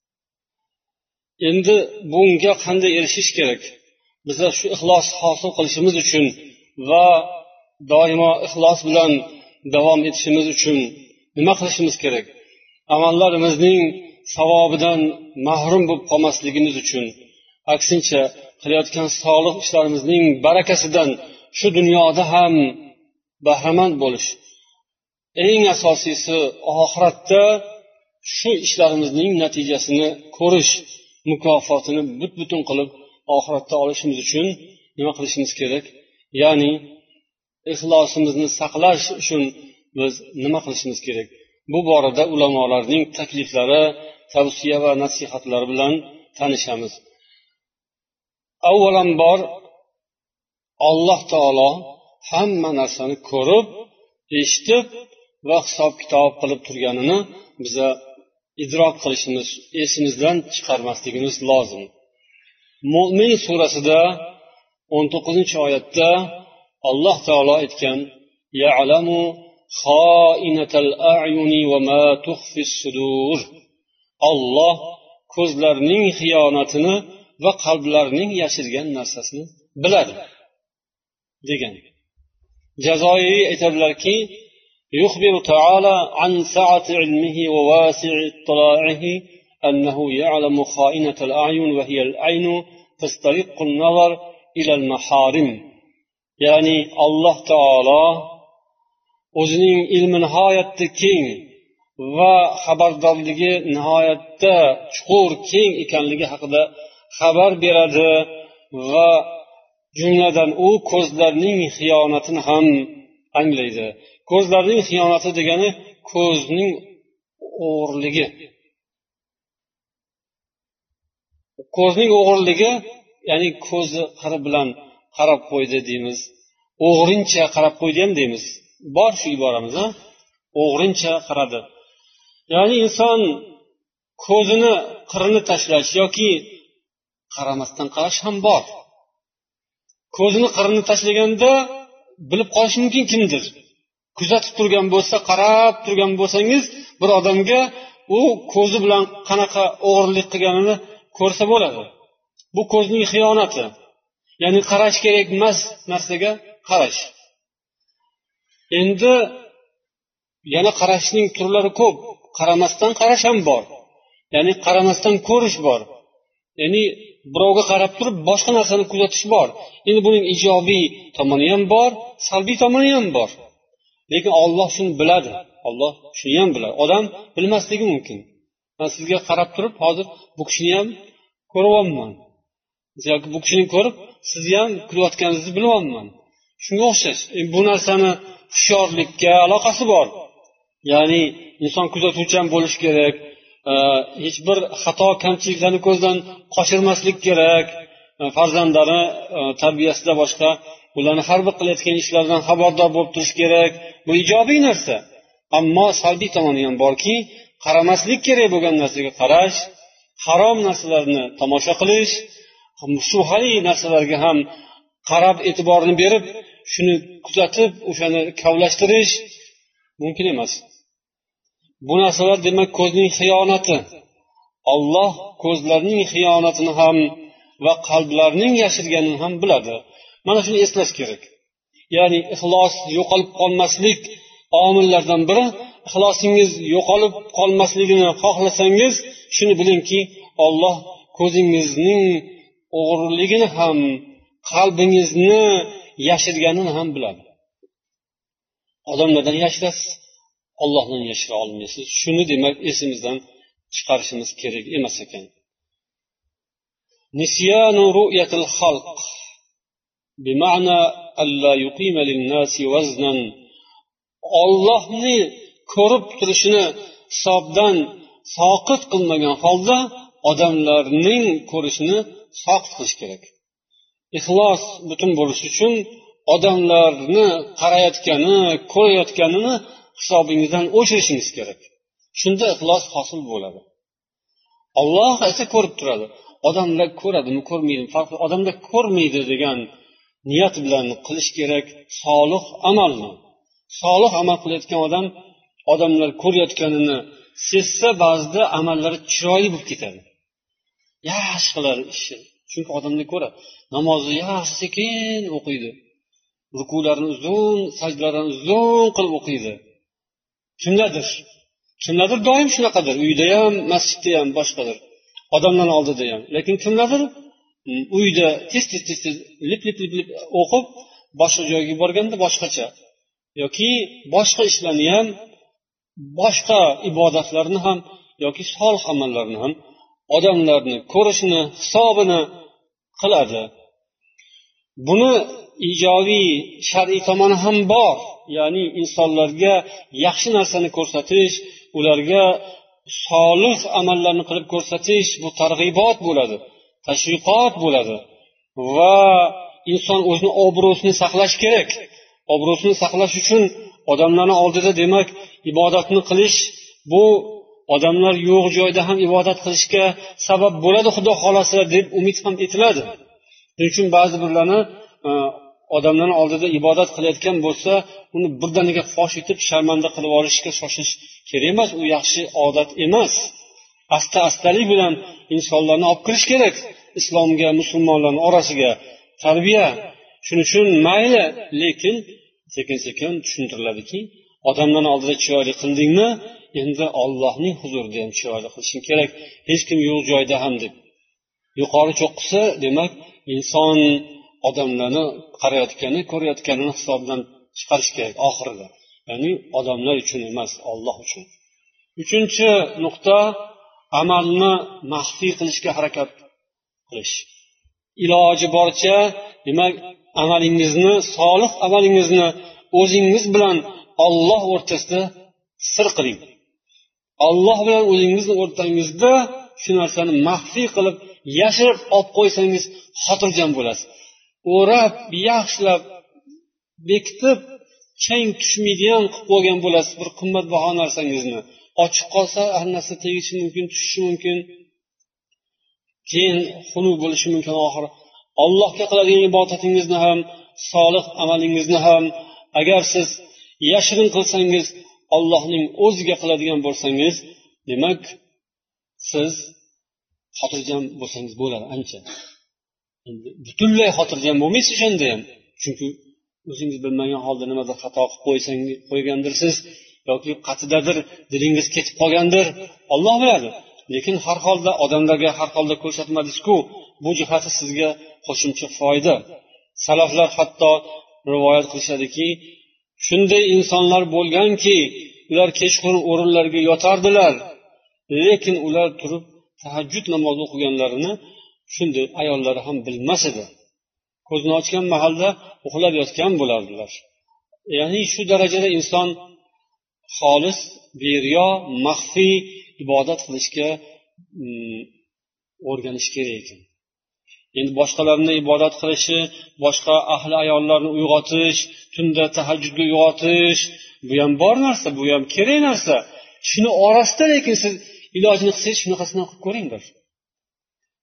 Endi bunga qanday erishish kerak? Biz shu ixlos hosil qilishimiz uchun va doimo ixlos bilan davom etishimiz uchun nima qilishimiz kerak? Amallarimizning savobidan mahrum bo'lib qolmasligimiz uchun, aksincha qilayotgan solih ishlarimizning barakasidan shu dunyoda ham bahramand bo'lish, eng asosiysi oxiratda shu ishlarimizning natijasini ko'rish, mukofotini butun qilib oxiratda olishimiz uchun nima qilishimiz kerak? Ya'ni ixlosimizni saqlash uchun biz nima qilishimiz kerak? Bu borada ulamolarning takliflari, tavsiya va nasihatlari bilan tanishamiz. Avvalambor Alloh taolo hamma narsani ko'rib, eshitib va hisob kitob qilib turganini biza idrok qilishimiz, esimizdan chiqarmasligimiz lozim. Mo'min surasida 19-oyatda Alloh taolo aytgan: "Ya'lamu xoinatal a'yuni va ma tukhfis sudur." Alloh ko'zlarning xiyonatini va qalblarning yashirgan narsasini biladi degan. Jazoiri aytadilarki: "Yukhbiru ta'ala an sa'ati ilmihi va wasi'i ittala'ihi annahu ya'lamu kha'inatal a'yun va hiya al-'aynu tastariqqu an-nazar ila al-maharim." Ya'ni Alloh taolo o'zining ilmi nihoyatda keng va xabardorligi nihoyatda chuqur, keng ekanligi haqida xabar beradi va jumladan u ko'zlarning xiyonatini ham anglaydi. Ko'zlarning xiyonati degani ko'zning o'g'irligi. Ko'zning o'g'irligi, ya'ni ko'zi qiri bilan qarab qo'ydi deymiz. O'g'rincha qarab qo'ydi ham deymiz. Bor shu iboramiz, ha? O'g'rincha qaradi. Ya'ni inson ko'zini qirini tashlash yoki qaramasdan qarash ham bor. Ko'zini qirini tashlaganda bilib qolish mumkin kimdir. Kuzatib turgan bo'lsa, qarab turgan bo'lsangiz, bir odamga u ko'zi bilan qanaqa o'g'irlik qilganini ko'rsa bo'ladi. Bu ko'zning xiyonati. Ya'ni qarash kerak emas narsaga qarash. Endi yana qarashning turlari ko'p. Qaramasdan qarash ham bor. Ya'ni qaramasdan ko'rish bor. Ya'ni birovga qarab turib boshqa narsani kuzatish bor. Endi buning ijobiy tomoni ham bor, salbiy tomoni ham bor. Lekin Alloh shuni biladi. Alloh shuni ham biladi. Odam bilmasligi mumkin. Men sizga qarab turib, hozir bu kishini ham ko'ryapman. Yoki bu kishini ko'rib, sizni ham kulayotganingizni bilyapman. Shunga o'xshash. Bu narsani hushyorlikka aloqasi bor. Ya'ni inson kuzatuvchan bo'lish kerak. Hech bir xato, kamchiliklarni ko'zdan qochirmaslik kerak. Farzandlari tarbiyasida boshqa ularni har bir qilayotgan ishlaridan xabardor bo'lib turish kerak. Bu ijobiy narsa. Ammo salbiy tomoni ham borki, qaramaslik kerak bo'lgan narsaga qarash, harom narsalarni tomosha qilish, shubhali narsalarga ham qarab e'tiborni berib, shuni kuzatib, o'shani kavlashtirish mumkin emas. Bu narsalar demak ko'zning xiyonati. Alloh ko'zlarning xiyonatini ham va qalblarning yashirganini ham biladi. Mana shuni eslash kerak. Ya'ni ixlos yo'qolib qolmaslik omillaridan biri, ixlosingiz yo'qolib qolmasligini xohlasangiz, shuni bilingki, Alloh ko'zingizning o'g'riligini ham, qalbingizni yashirganini ham biladi. Odamlardan yashirasiz, Allohdan yashira olmaysiz. Shuni demak esimizdan chiqarishimiz kerak emas ekan. Nisyanu ru'yatil xalq bima'na alla yuqima lin-nasi waznan. Allohni ko'rib turishini hisobdan soqit qilmagan holda odamlarning ko'rishini soqit qilish kerak. Ixlos butun bo'lishi uchun odamlarni qarayotgani, ko'rayotganini hisobingizdan o'chirishingiz kerak. Shunda ixlos hosil bo'ladi. Alloh esa ko'rib turadi. Odamlar ko'radimi, ko'rmaydimi, farqi odamlar ko'rmaydi degan niyat bilan qilish kerak solih amalni. Solih amal qilayotgan odam odamlar ko'rayotganini sezsa, ba'zida amallari chiroyli bo'lib ketadi. Yaxshi qilar ishi. Chunki odamlar ko'radi. Namozni yaxshi sekin o'qiydi. Rukularni uzun, sajdalarni uzun qilib o'qiydi. Kimlardir doim shunaqadir. Uyda ham, masjidda ham, boshqadir. Odamlar oldida ham. Lekin kimlardir uyda tez lip o'qib, boshqa joyga borganda boshqacha. Yoki boshqa ishlarni ham, boshqa ibodatlarni ham yoki solih amallarni ham odamlarni ko'rishni hisobini qiladi. Buni ijobiy shar'iy tomoni ham bor. Ya'ni insonlarga yaxshi narsani ko'rsatish, ularga solih amallarni qilib ko'rsatish, bu targ'ibot bo'ladi, tashviqot bo'ladi va inson o'zini obro'sini saqlash kerak. Obro'sini saqlash uchun odamlarning oldida demak ibodatni qilish, bu odamlar yo'q joyda ham ibodat qilishga sabab bo'ladi, Xudo xolasa deb umid ham etiladi. Shuning uchun ba'zi birlarni odamlarning oldida ibodat qilayotgan bo'lsa, uni birdaniga fosh etib sharmanda qilib olishga shoshish kerak emas. U yaxshi odat emas. Asta-astalik bilan insonlarni olib kirish kerak islomga, musulmonlarning orasiga tarbiya. Shuning uchun mayli, lekin sekin-sekin tushuntiriladi-ki, odamlarning oldida chiroyli qildingmi, endi Allohning huzurida ham chiroyli qilishing kerak. Hech kim yo'q joyda ham deb. Yuqori cho'qqisi, demak, inson odamlarni qarayotgani, ko'rayotganini hisobdan chiqarish kerak oxirida. Ya'ni odamlar uchun emas, Alloh uchun. Uchinchi nuqta, amalni maxfiy qilishga harakat qilish. Iloji boricha, demak, amalingizni, solih amalingizni o'zingiz bilan Alloh o'rtasida sir qiling. Alloh bilan o'zingizning o'rtangizda shu narsani maxfiy qilib, yashirib olib qo'ysangiz, xotirjam bo'lasiz. O'rab, yaxshilab, bekitib, chang tushmaydigan qilib qo'ygan bo'lasiz bir qimmatbaho narsangizni. Ochiq qolsa, har narsa tegishi mumkin, tushishi mumkin. Keyin xunuk bo'lishi mumkin oxiri. Allohga qiladigan ibodatingizni ham, solih amalingizni ham agar siz yashirin qilsangiz, Allohning o'ziga qiladigan bo'lsangiz, demak siz xotirjam bo'lsangiz bo'ladi ancha. Endi butunlay xotirjam bo'lmaysiz o'shanda ham. Chunki o'zingiz bilmagan holda nimadir xato qilib qo'ygandirsiz yoki qatidadir dilingiz ketib qolgandir, Alloh biladi. Lekin har holda odamlarga har holda ko'rsatmadingiz-ku, bu jihati sizga qo'shimcha foyda. Salaflar hatto rivoyat qilishadiki, shunday insonlar bo'lganki, ular kechqurun o'rinlarga yotardilar, lekin ular turib tahajjud namozi o'qiganlarini shunday ayollari ham bilmas edi. Ko'zini ochgan mahalda uxlab yotgan bo'lardilar. Ya'ni shu darajada inson xolis, beriyo, maxfiy ibodat qilishga o'rganish kerak ekan. Endi boshqalarni ibodat qilishi, boshqa ahli ayollarni uyg'otish, tunda tahajjudga uyg'otish, bu ham bor narsa, bu ham kerak narsa. Shuni orasida lekin siz ilojini qilsangiz shunaqasini qilib ko'ringlar.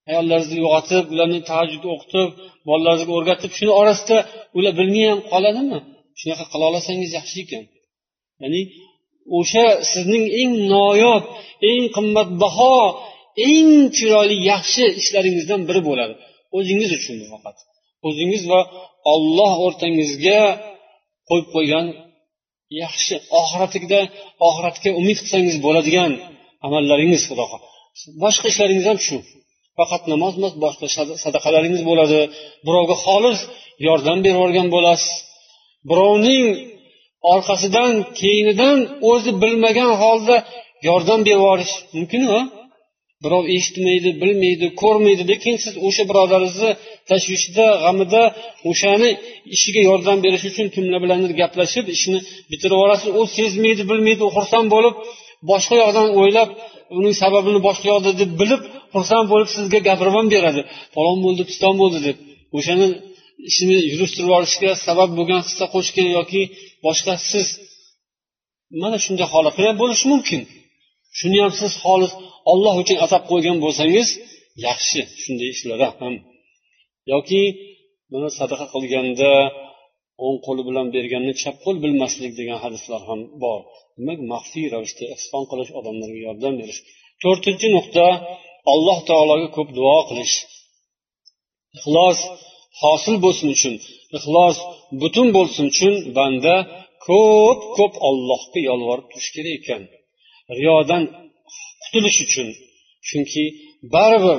ayollaringizni uyg'otib ularni tahajjud o'qitib bolalaringizga o'rgatib shuni orasida ular bilmay ham qoladimi? Shunaqa qila olsangiz yaxshi ekan. Ya'ni o'sha sizning eng noyob, eng qimmatbaho, eng chiroyli yaxshi ishlaringizdan biri bo'ladi. O'zingiz uchun faqat. O'zingiz va Alloh o'rtangizga qo'yib qo'ygan yaxshi oxiratga umid qilsangiz bo'ladigan amallaringiz Xudo xohlasa. Boshqa ishlaringiz ham shu. Faqat namoz emas, boshqa sadaqalaringiz bo'ladi. Birovga xolis yordam berib yuborgan bo'lasiz. Birovning orqasidan, keyinidan o'zi bilmagan holda yordam berib yuborish mumkin-ku? Birov eshitmaydi, bilmaydi, ko'rmaydi, lekin siz o'sha birodaringizni tashvishida, g'amida o'shani ishiga yordam berish uchun kimlar bilandir gaplashib, ishni bitirib yuborasiz. U sezmaydi, bilmaydi, xursand bo'lib, boshqa yoqdan o'ylab, uning sababini boshqa yoqda deb bilib, xursand bo'lib sizga gapirib ham beradi. Falon bo'ldi, piston bo'ldi deb. O'shani ishini yurishtirib olishga sabab bo'lgan hissa qo'shgan yoki boshqa siz mana shunday holatlar ham bo'lishi mumkin. Shuni ham siz xolis Alloh uchun atab qo'ygan bo'lsangiz, yaxshi shunday ishlarda ham. Yoki mana sadaqa qilganda o'ng qo'li bilan berganni chap qo'l bilmaslik degan hadislar ham bor. Demak, maxfiy ravishda ihson qilish, odamlarga yordam berish. 4-nuqta, Alloh taologa ko'p duo qilish. Ixlos hosil bo'lsin uchun, ixlos butun bo'lsin uchun banda ko'p Allohga yolvorib turish kerak ekan. Riyodan qutulish uchun. Chunki baribir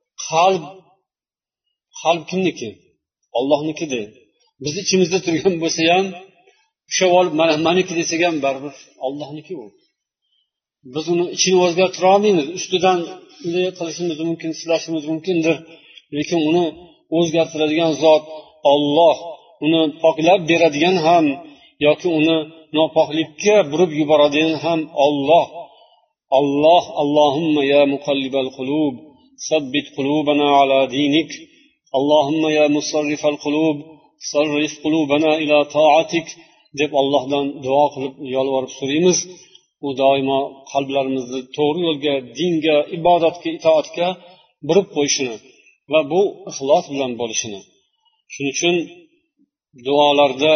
qalb kimniki? Allohnikida. Biz ichimizda turgan bo'lsa ham, o'sha meniki desak ham baribir Allohniki u. Biz uni ichini o'zgartira olmaymiz. Ustidan unday qilishimiz mumkin, silashimiz mumkindir, lekin uni o'zgartiradigan zot Alloh. Uni poklab beradigan ham yoki uni nopoklikka burib yuboradigan ham Alloh. Allohumma ya muqallibal qulub, sabbit qulubana ala dinik. Allohumma ya musarrifal qulub, sarrif qulubana ila ta'atik deb Allohdan duo qilib yolvorib so'raymiz. U doimo qalblarimizni to'g'ri yo'lga, dinga, ibodatga, itoatga burib qo'yishini va bu ixlos bilan bo'lishini. Shuning uchun duolarda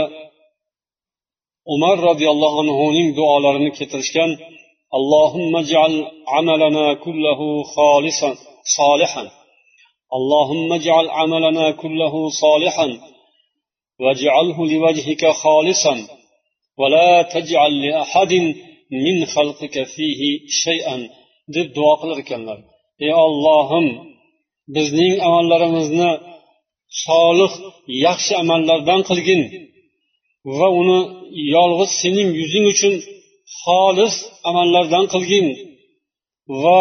Umar radhiyallohu anhuning duolarini keltirishgan. Allohumma ij'al amalana kullahu kholisan solihan. Allohumma ij'al amalana kullahu solihan waj'alhu liwajhika kholisan wa la taj'al li ahadin min khalqika fihi shay'an deb duo qilar ekanlar. Ey Allohim, bizning amallarimizni solih, yaxshi amallardan qilgin va uni yolg'iz sening yuzing uchun xolis amallardan qilgin va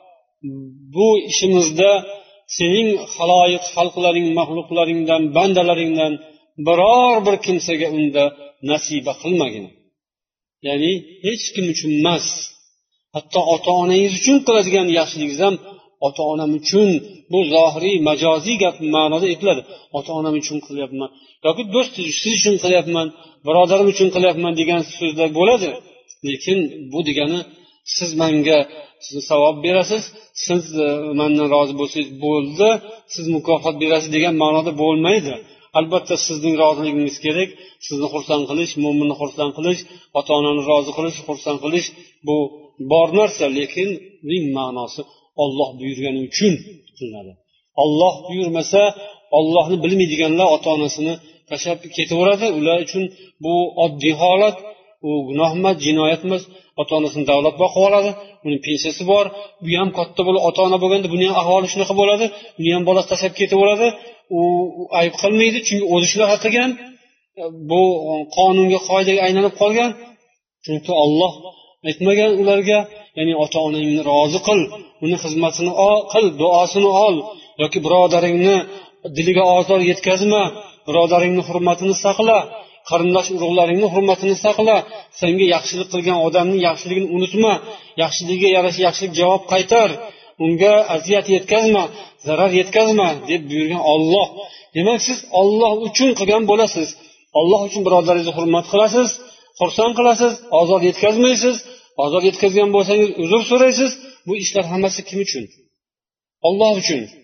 bu ishimizda sening xaloyiq xalqlaring, maxluqlaringdan, bandalaringdan biror bir kimsaga unda nasiba qilmagin. Ya'ni hech kim uchun emas, hatto ota-onangiz uchun qiladigan yaxshiligingiz ham ota-onam uchun, bu zohiriy majoziy gap ma'noda aytiladi. Ota-onam uchun qilyapman yoki do'stingiz uchun qilyapman, birodarim uchun qilyapman degan so'zlar bo'ladi. Lekin bu degani siz menga savob berasiz, siz mendan rozi bo'lsangiz bo'ldi, siz mukofot berasiz degan ma'noda bo'lmaydi. Albatta sizning roziligingiz kerak, sizni xursand qilish, mo'minni xursand qilish, ota-onani rozi qilish, xursand qilish bu bor narsa, lekin uning ma'nosi Alloh buyurgani uchun qilinadi. Alloh buyurmasa, Allohni bilmaydiganlar ota-onasini tashlab ketaveradi. Ular uchun bu oddiy holat, u gunoh emas, jinoyat emas. Ota-onasini davlat boqib oladi, uning pensiyasi bor, bu ham katta bo'lib ota-ona bo'lganda buning ham ahvoli shunaqa bo'ladi, uni ham bolasi tashlab ketaveradi. U ayb qilmaydi, chunki o'zi shunaqa qilgan. Bu qonunga, qoidaga aylanib qolgan. Chunki Alloh aytmagan ularga, ya'ni ota-onangni rozi qil, uni xizmatini qil, duosini ol, yoki birodaringni diliga ozor yetkazma, birodaringni hurmatini saqla, qarindosh urug'laringni hurmatini saqla, senga yaxshilik qilgan odamning yaxshiligini unutma, yaxshiligiga yarasha yaxshilik javob qaytar, unga aziyat yetkazma, zarar yetkazma deb buyurgan Alloh. Demak, siz Alloh uchun qilgan bo'lasiz. Alloh uchun birodaringizni hurmat qilasiz, xursand qilasiz, ozor yetkazmaysiz. Ozor yetkazgan bo'lsangiz uzr so'raysiz. Bu ishlar hammasi kim uchun? Alloh uchun.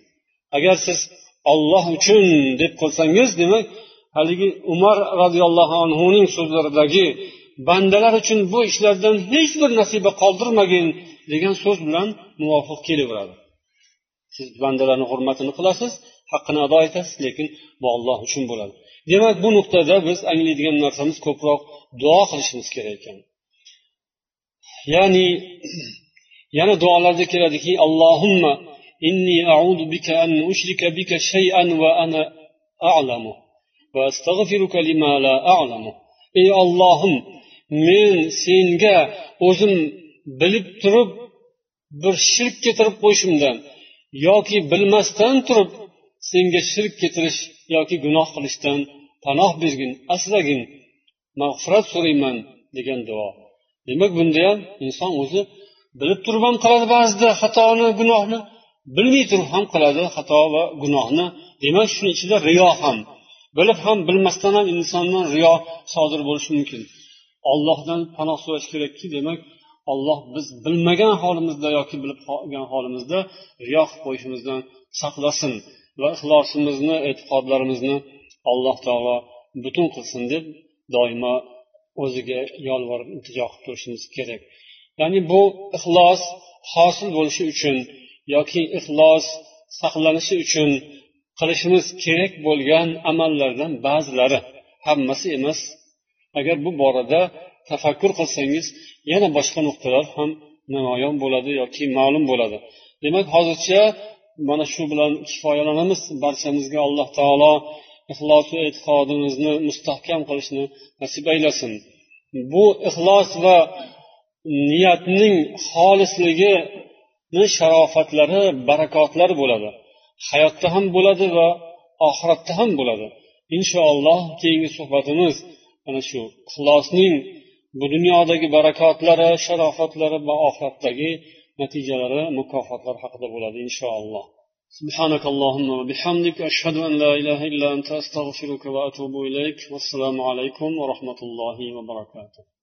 agar siz olloh uchun deb qilsangiz, demak haligi Umar roziyallohu anhuning so'zlaridagi bandalar uchun bu ishlardan hech bir nasiba qoldirmagin degan so'z bilan muvofiq kelaveradi. Siz bandalarning hurmatini qilasiz, haqqini ado etasiz, lekin bu Alloh uchun bo'ladi. Demak, bu nuqtada biz anglaydigan narsamiz ko'proq duo qilishimiz kerak ekan. Ya'ni yana duolarda keladiki, Allohumma inni a'udhu bika an ushrika bika shay'an wa ana a'lamu va astaghfiruka lima la a'lamu. Ey Allohim, men senga o'zim bilib turib bir shirk keltirib qo'yishimdan yoki bilmasdan turib senga shirk keltirish yoki gunoh qilishdan panoh bergin, asragin, mag'firat so'rayman degan duo. Demak, bunda ham inson o'zi bilib turib ham qiladi ba'zida xatoni, gunohni, bilmay turib ham qiladi xato va gunohni. Demak, shuning ichida riyo ham, bilib ham bilmasdan ham insondan riyo sodir bo'lishi mumkin. Allohdan panoh so'rash kerakki, demak Alloh biz bilmagan holimizda yoki bilib qolgan holimizda riyo qilib qo'yishimizdan saqlasin va ixlosimizni, e'tiqodlarimizni Alloh taolo butun qilsin deb doimo o'ziga yolvorib iltijo qilib turishimiz kerak. Ya'ni bu ixlos hosil bo'lishi uchun yoki ixlos saqlanishi uchun qilishimiz kerak bo'lgan amallardan ba'zilari, hammasi emas. Agar bu borada tafakkur qilsangiz, yana boshqa nuqtalar ham namoyon bo'ladi yoki ma'lum bo'ladi. Demak, hozircha mana shu bilan kifoyalanamiz. Barchamizga Alloh taolo ixlos va e'tiqodimizni mustahkam qilishni nasib aylasin. Bu ixlos va niyatning xolisligini sharofatlari, barakotlari bo'ladi. Hayotda ham bo'ladi va oxiratda ham bo'ladi. Inshaalloh keyingi suhbatimiz ana shu ixlosning bu dunyodagi barakotlari, sharofatlari va oxiratdagi natijalari, mukofotlari haqida bo'ladi inshaalloh. Subhanakallahumma va bihamdika ashhadu an la ilaha illa anta astaghfiruka va atubu ilayk. Vassalomu alaykum va rahmatullohi va barakatuh.